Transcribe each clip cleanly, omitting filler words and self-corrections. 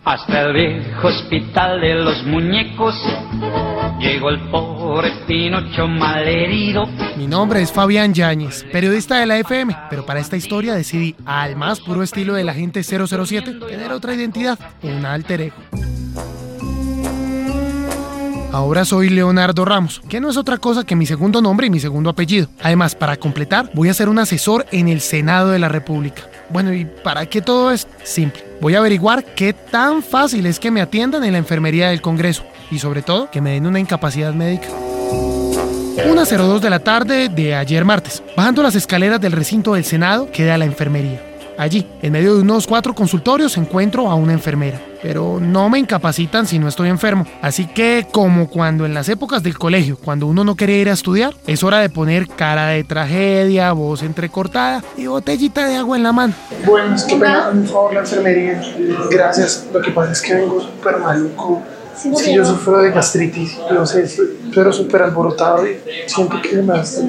Hasta el viejo hospital de los muñecos llegó el pobre Pinocho malherido. Mi nombre es Fabián Yáñez, periodista de la FM, pero para esta historia decidí, al más puro estilo del agente 007, tener otra identidad, un alter ego. Ahora soy Leonardo Ramos, que no es otra cosa que mi segundo nombre y mi segundo apellido. Además, para completar, voy a ser un asesor en el Senado de la República. Bueno, ¿y para qué todo es? Simple. Voy a averiguar qué tan fácil es que me atiendan en la enfermería del Congreso y sobre todo que me den una incapacidad médica. 1:02 de la tarde de ayer martes. Bajando las escaleras del recinto del Senado queda la enfermería. Allí, en medio de unos 4 consultorios, encuentro a una enfermera. Pero no me incapacitan si no estoy enfermo. Así que, como cuando en las épocas del colegio, cuando uno no quería ir a estudiar, es hora de poner cara de tragedia, voz entrecortada y botellita de agua en la mano. Bueno, es que pena, por favor, la enfermería. Gracias. Lo que pasa es que vengo súper maluco. Es que yo sufro de gastritis, no sé, pero súper alborotado y siento que me hace.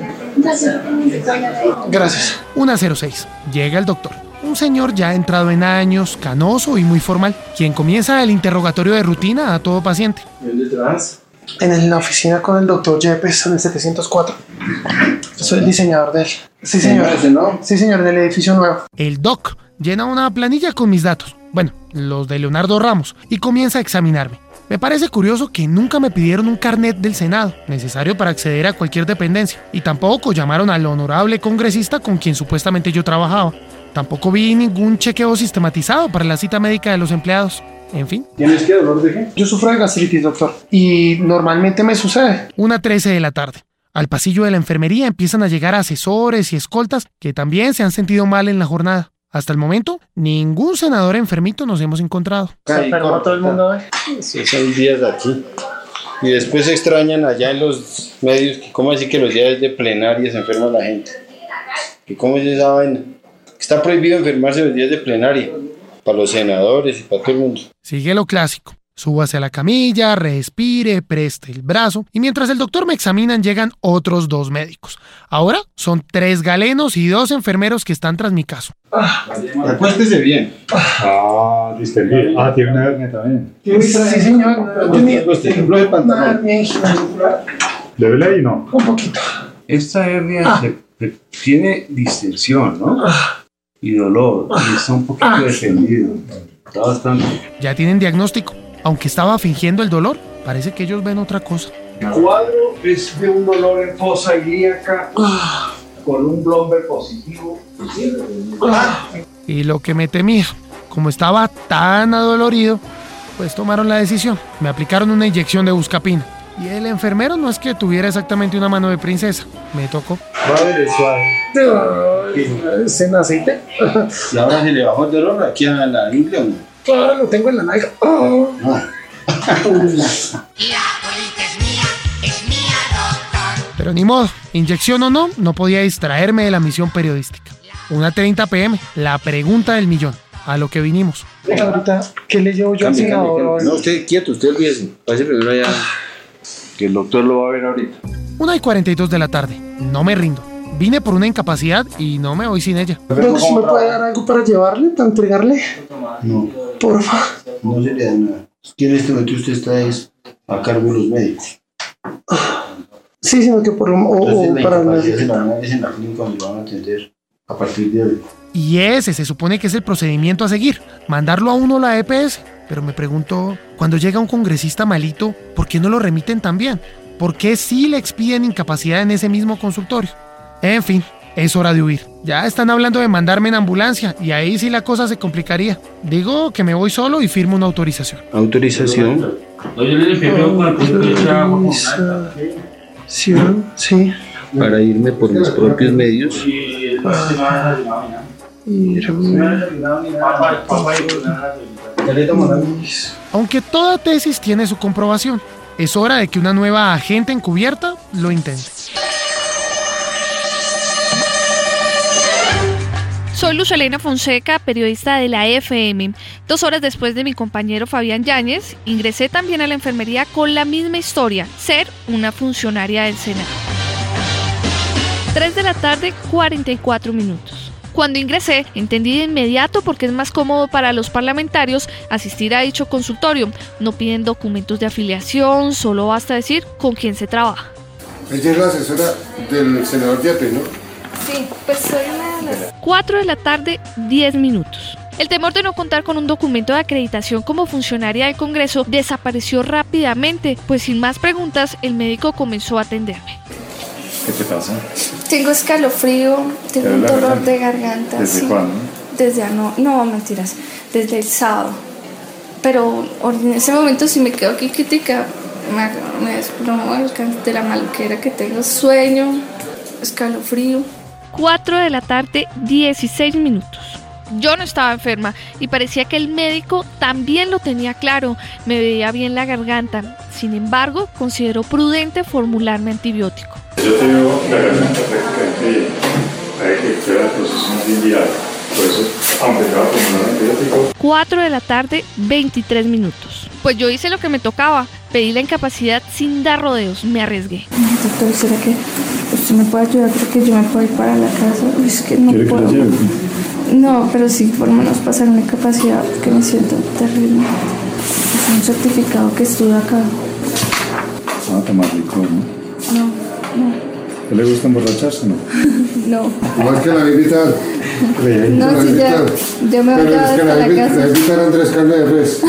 Gracias. 1:06. Llega el doctor. Un señor ya entrado en años, canoso y muy formal, quien comienza el interrogatorio de rutina a todo paciente. ¿Dónde trabajas? En la oficina con el doctor Yepes, en el 704. Soy el diseñador de él. Sí, señor. Sí, señor, del edificio nuevo. El doc llena una planilla con mis datos, bueno, los de Leonardo Ramos, y comienza a examinarme. Me parece curioso que nunca me pidieron un carnet del Senado, necesario para acceder a cualquier dependencia, y tampoco llamaron al honorable congresista con quien supuestamente yo trabajaba. Tampoco vi ningún chequeo sistematizado para la cita médica de los empleados. En fin. ¿Tienes qué? ¿Dolor de qué? Yo sufro de gastritis, doctor, y normalmente me sucede. 1:13 de la tarde. Al pasillo de la enfermería empiezan a llegar asesores y escoltas que también se han sentido mal en la jornada. Hasta el momento, ningún senador enfermito nos hemos encontrado. Se enfermó todo el mundo hoy. Sí, son días de aquí. Y después se extrañan allá en los medios que cómo decir que los días de plenaria se enferma la gente. ¿Y cómo es esa vaina? Está prohibido enfermarse los días de plenaria. Para los senadores y para todo el mundo. Sigue lo clásico. Súbase a la camilla, respire, preste el brazo. Y mientras el doctor me examinan, llegan otros 2 médicos. Ahora son 3 galenos y 2 enfermeros que están tras mi caso. Acuéstese bien. Listo, bien. Tiene una hernia también. Sí, señor. Ejemplo de pantalón. ¿Le duele ahí? No. Un poquito. Esta hernia tiene distensión, ¿no? Y dolor. Y está un poquito defendido. Está bastante. Ya tienen diagnóstico. Aunque estaba fingiendo el dolor, parece que ellos ven otra cosa. El cuadro es de un dolor en fosa ilíaca con un Blomberg positivo. Y lo que me temía, como estaba tan adolorido, pues tomaron la decisión. Me aplicaron una inyección de buscapina. Y el enfermero no es que tuviera exactamente una mano de princesa. Me tocó. Suave. ¿En aceite? ¿Y ahora se le bajó el dolor aquí a la ingle o no? Claro, lo tengo en la nalga. Pero ni modo, inyección o no, no podía distraerme de la misión periodística. 1:30 p.m, la pregunta del millón, a lo que vinimos. Ahorita, ¿qué le llevo yo al senador? No, usted quieto, usted olvídese. Pase primero allá, que el doctor lo va a ver ahorita. 1:42 de la tarde, no me rindo. Vine por una incapacidad y no me voy sin ella. ¿Pero si me puede dar algo para llevarle, para entregarle? No. Porfa. No se le da nada. En este momento usted está a cargo de los médicos. Sí, sino que por Entonces, para la incapacidad es en la clínica donde lo van a atender a partir de hoy. Y ese se supone que es el procedimiento a seguir, mandarlo a uno a la EPS. Pero me pregunto, cuando llega un congresista malito, ¿por qué no lo remiten también? ¿Por qué sí le expiden incapacidad en ese mismo consultorio? En fin, es hora de huir. Ya están hablando de mandarme en ambulancia y ahí sí la cosa se complicaría. Digo que me voy solo y firmo una autorización. ¿Autorización? Sí. Para irme por mis propios medios. Aunque toda tesis tiene su comprobación, es hora de que una nueva agente encubierta lo intente. Soy Luz Elena Fonseca, periodista de la FM. 2 horas después de mi compañero Fabián Yáñez, ingresé también a la enfermería con la misma historia, ser una funcionaria del Senado. 3 de la tarde, 44 minutos. Cuando ingresé, entendí de inmediato por qué es más cómodo para los parlamentarios asistir a dicho consultorio. No piden documentos de afiliación, solo basta decir con quién se trabaja. Ella es la asesora del senador Yepes, ¿no? Sí, pues soy una de las... 4 de la tarde, 10 minutos. El temor de no contar con un documento de acreditación como funcionaria del Congreso desapareció rápidamente, pues sin más preguntas, el médico comenzó a atenderme. ¿Qué te pasa? Tengo escalofrío, tengo un dolor de garganta. ¿Desde sí. cuándo? Desde no, mentiras, desde el sábado. Pero en ese momento si me quedo aquí crítica, me desplomo de la maluquera que tengo, sueño, escalofrío. 4 de la tarde, 16 minutos. Yo no estaba enferma y parecía que el médico también lo tenía claro. Me veía bien la garganta. Sin embargo, consideró prudente formularme antibiótico. Yo tengo la garganta prácticamente llena. Hay que esperar el proceso más viral. Por eso, aunque te va a formular antibiótico. 4 de la tarde, 23 minutos. Pues yo hice lo que me tocaba. Pedí la incapacidad sin dar rodeos. Me arriesgué. Doctor, ¿será que usted me puede ayudar? Porque yo me puedo ir para la casa. Es que no puedo. ¿Quiere que la lleve? No, pero sí, por lo menos pasar una incapacidad, porque me siento terrible. Es un certificado que estuve acá. Ah, tomar licor, ¿no? No. ¿Qué le gusta emborracharse, no? No. Igual que la Vivitar. No, sí, ya me voy Pero es que hasta la casa. la Vivitar Andrés carne de res.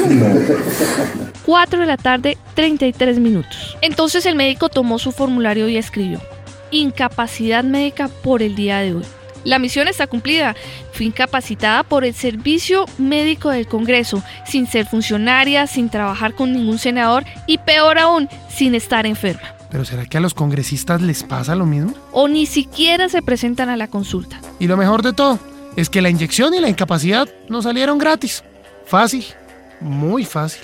4 de la tarde, 33 minutos. Entonces el médico tomó su formulario y escribió: incapacidad médica por el día de hoy. La misión está cumplida. Fui incapacitada por el Servicio Médico del Congreso, sin ser funcionaria, sin trabajar con ningún senador y peor aún, sin estar enferma. ¿Pero será que a los congresistas les pasa lo mismo? O ni siquiera se presentan a la consulta. Y lo mejor de todo es que la inyección y la incapacidad no salieron gratis. Fácil, muy fácil.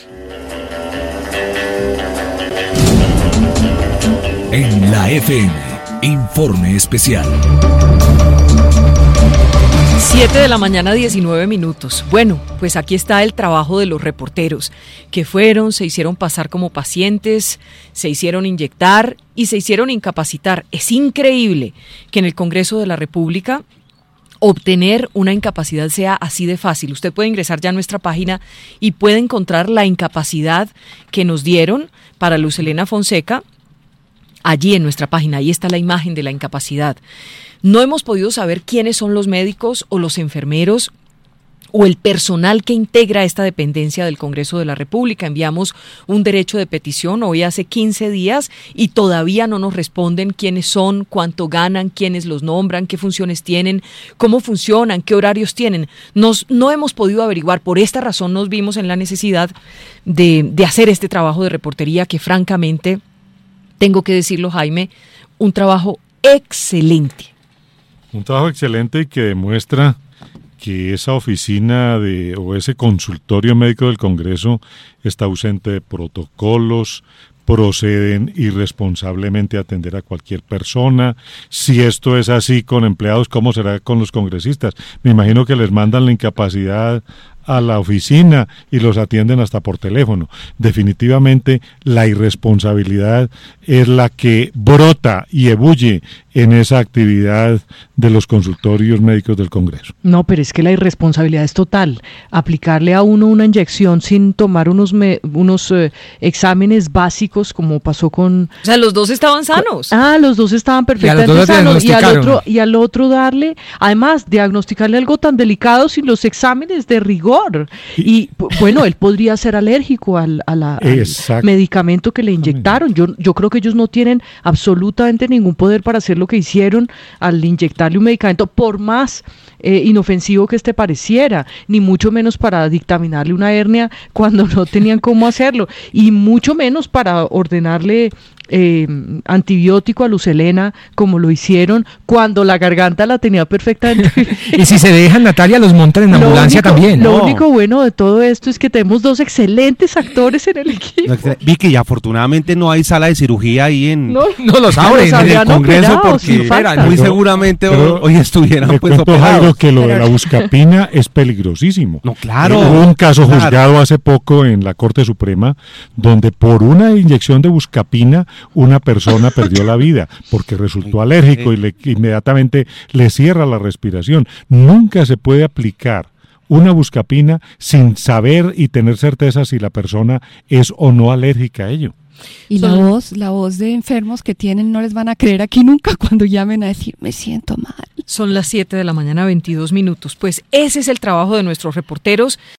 En la FM, informe especial. 7 de la mañana, 19 minutos. Bueno, pues aquí está el trabajo de los reporteros, que fueron, se hicieron pasar como pacientes, se hicieron inyectar y se hicieron incapacitar. Es increíble que en el Congreso de la República obtener una incapacidad sea así de fácil. Usted puede ingresar ya a nuestra página y puede encontrar la incapacidad que nos dieron para Luz Helena Fonseca. Allí en nuestra página, ahí está la imagen de la incapacidad. No hemos podido saber quiénes son los médicos o los enfermeros o el personal que integra esta dependencia del Congreso de la República. Enviamos un derecho de petición hoy hace 15 días y todavía no nos responden quiénes son, cuánto ganan, quiénes los nombran, qué funciones tienen, cómo funcionan, qué horarios tienen. No hemos podido averiguar. Por esta razón nos vimos en la necesidad de hacer este trabajo de reportería que francamente, tengo que decirlo, Jaime, un trabajo excelente. Un trabajo excelente y que demuestra que esa oficina o ese consultorio médico del Congreso está ausente de protocolos, proceden irresponsablemente a atender a cualquier persona. Si esto es así con empleados, ¿cómo será con los congresistas? Me imagino que les mandan la incapacidad a la oficina y los atienden hasta por teléfono. Definitivamente la irresponsabilidad es la que brota y ebulle en esa actividad de los consultorios médicos del Congreso. No, pero es que la irresponsabilidad es total. Aplicarle a uno una inyección sin tomar unos exámenes básicos, como pasó con... O sea, los dos estaban sanos. Los dos estaban perfectamente sanos. Y al otro darle, además, diagnosticarle algo tan delicado sin los exámenes de rigor. Y bueno, él podría ser alérgico al medicamento que le inyectaron. Yo creo que ellos no tienen absolutamente ningún poder para hacer lo que hicieron al inyectarle un medicamento, por más inofensivo que este pareciera, ni mucho menos para dictaminarle una hernia cuando no tenían cómo hacerlo, y mucho menos para ordenarle antibiótico a Luz Helena, como lo hicieron cuando la garganta la tenía perfectamente. Y si se dejan, Natalia, los montan en ambulancia también. Lo único bueno de todo esto es que tenemos dos excelentes actores en el equipo. Vicky, y afortunadamente no hay sala de cirugía ahí en... No los abren en el Congreso, porque muy seguramente hoy estuvieran pues operados. Que lo de la buscapina es peligrosísimo. No, claro. Hubo un caso juzgado hace poco en la Corte Suprema donde por una inyección de buscapina una persona perdió la vida porque resultó alérgico y inmediatamente le cierra la respiración. Nunca se puede aplicar una buscapina sin saber y tener certeza si la persona es o no alérgica a ello. Y la voz de enfermos que tienen no les van a creer aquí nunca cuando llamen a decir, me siento mal. Son las 7 de la mañana, 22 minutos. Pues ese es el trabajo de nuestros reporteros.